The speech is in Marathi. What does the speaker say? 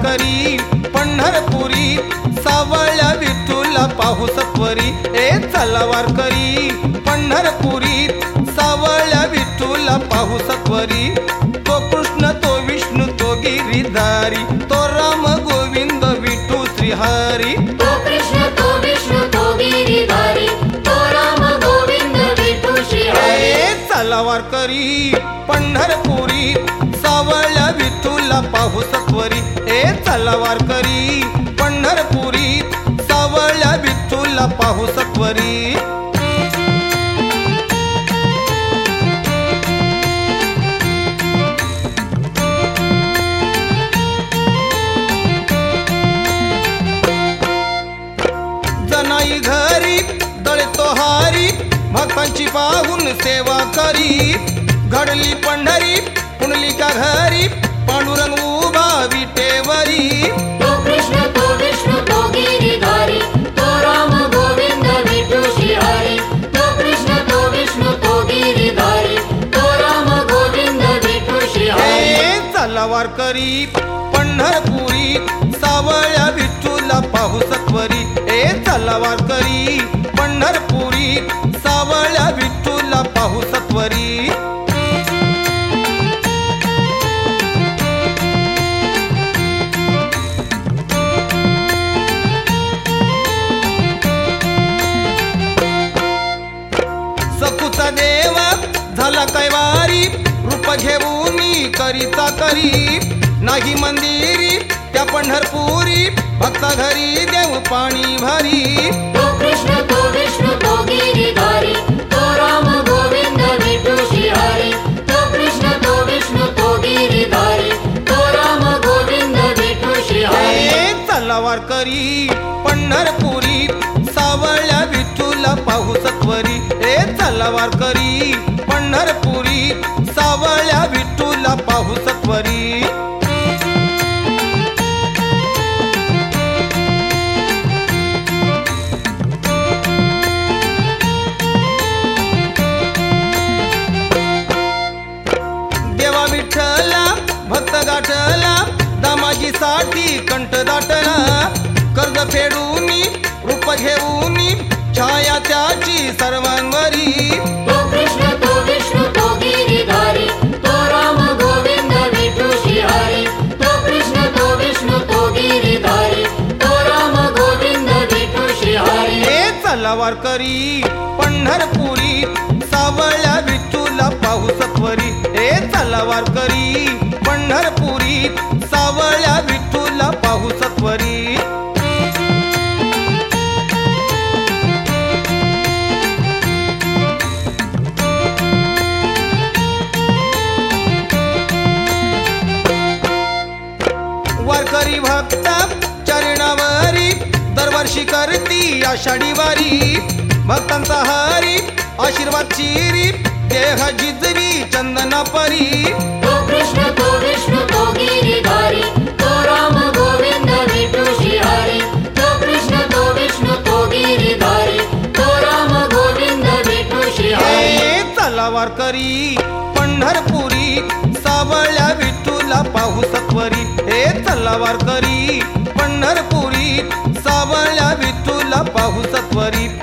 वारकरी पंढरपुरी सावळ्या विठ्ठला पाहू सत्वरी ए चला वारकरी पंढरपुरी सावळ्या विठ्ठला पाहू सत्वरी तो कृष्ण तो विष्णू तो गिरीधारी तो राम गोविंद विठू श्रीहरी तो कृष्ण तो विष्णू तो गिरीधारी तो राम गोविंद विठू श्रीहरी चला वारकरी पंढरपुरी सावळ्या विठ्ठला पाहू सत्वरी ए चला वारकरी पंढरपुरी सावळ्या विठ्ठला पाहू सत्वरी जनाई घरी दळतो हारी भक्तांची पाहून सेवा करी घडली पंढरी पुंडलिका घरी पांडुरंग उभा विटेवरी तो कृष्ण तो विष्णू तो गिरीधारी तो राम गोविंद विठू श्रीहरी तो कृष्ण तो विष्णू तो गिरीधारी तो राम गोविंद विठू श्रीहरी चला वारकरी पंढरपुरी सावळ्या विठ्ठला पाहू सत्वरी ए चला वारकरी पंढरपुरी सावळ्या विठ्ठला पाहू सत्वरी सखुचा देवा झाला कैवारी रूप घेऊन करीता करी नाही मंदिरी त्या पंढरपुरी भक्ता घरी देव पाणी भरी तो कृष्ण तो विष्णू तो गिरीधारी तो राम गोविंद विठू श्रीहरी तो कृष्ण तो विष्णू तो गिरीधारी तो राम गोविंद विठू श्रीहरी चला वारकरी पंढरपुरी सावळ्या विठ्ठला पाहू सत्वरी ए चला वारकरी पंढरपुरी सावळ्या विठ्ठला पाहू सत्वरी देवा विठ्ठला भक्त गाठला दामाजीसाठी कंठ दाटला कर्ज फेडून रूप घेऊन छाया त्याची सर्वांवरी तो कृष्ण तो विष्णू तो गिरीधारी तो राम गोविंद विठू श्रीहरी तो कृष्ण तो विष्णू तो गिरीधारी तो राम गोविंद विठू श्रीहरी चला वारकरी पंढरपुरी सावळ्या विठ्ठला पाहू सत्वरी ए चला वारकरी पंढरपुरी सावळ्या विठ्ठला पाहू सत्वरी वारकरी भक्ता चरणावरी दरवर्षी करती आषाढी वारी भक्तांचा हरी आशीर्वाद चिरी देह जिजवी चंदना परी तो कृष्ण तो विष्णू तो गिरीधारी तो राम गोविंद विठू श्रीहरी तो कृष्ण तो विष्णू तो गिरीधारी तो राम गोविंद विठू श्रीहरी चला वारकरी पंढरपुरी सावळ्या विठ्ठला पाहू सत्वरी ए चला वारकरी पंढरपुरी सावळ्या विठ्ठला पाहू सत्वरी